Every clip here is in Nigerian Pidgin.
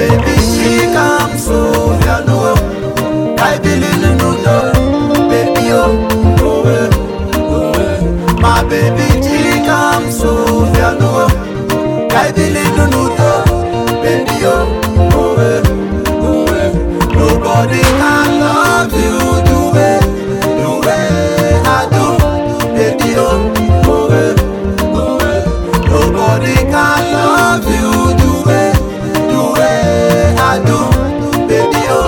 baby, she comes so ya know. I believe in no, baby, oh, my baby, she comes so ya know. I believe in no, baby, oh, nobody can love you the way I do, baby, oh, nobody can love you the way I do, baby, oh,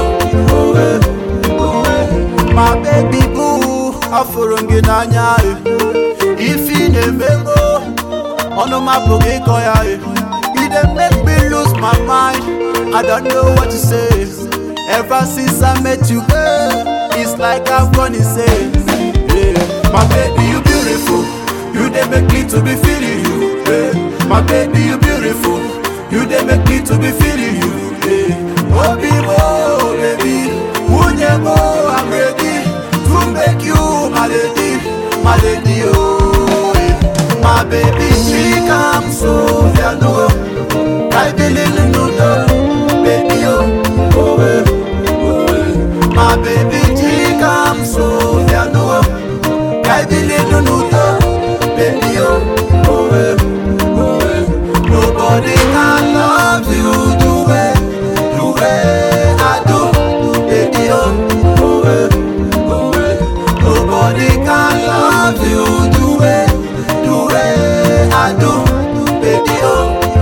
my baby boo, aforonge nanya, if you never go, ono mapoge koya, it dey make me lose my mind. I don't know what to say. Ever since I met you, girl, it's like I've gone insane. Yeah. My baby, you beautiful. You dey make me to be feeling you. Yeah. My baby, you beautiful. You dey make me to be feeling you. Yeah. Oh, baby, Unyemo, I'm ready to make you my lady, oh. Yeah. My baby, she comes so ya know. I believe in no, baby, oh. My baby, she comes so ya know. I believe in no, baby, oh. Nobody can love you the way I do, baby, oh. Nobody can love you the way I do, baby, oh.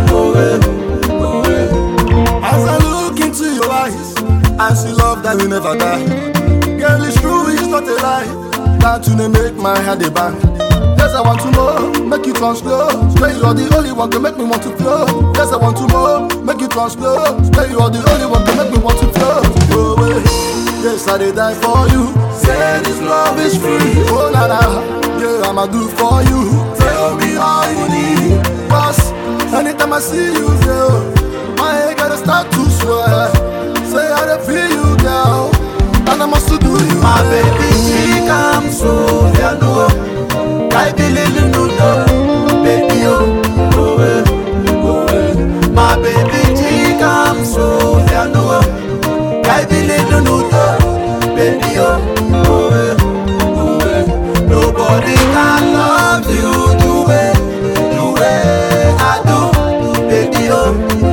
As I look into your eyes, I see love that will never die. Girl, it's true, it's not a lie. That you make my head a bang. Yes, I want to know, make you transflow. Say you are the only one to make me want to flow. Yes, I want to know, make you transflow. Say you are the only one to make me want to flow. Oh, wait. Yes, I did die for you. Say this love is free. Oh, na na, yeah, I'ma do for you. Tell me all you need. Cause anytime I see you, girl, my head gotta start to swear. Say I don't feel you, girl, and I must do you. My baby, she comes so ya know. I believe in no, baby, oh. My baby, she comes so ya know. I believe in no, baby, oh. Nobody can love you the way I do, baby, oh.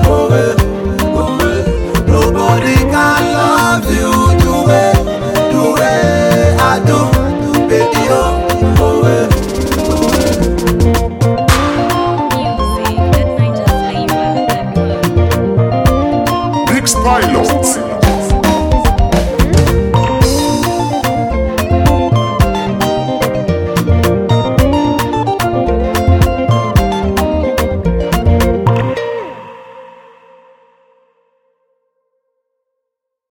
Nobody can love you the way I do, baby, oh. Pilot.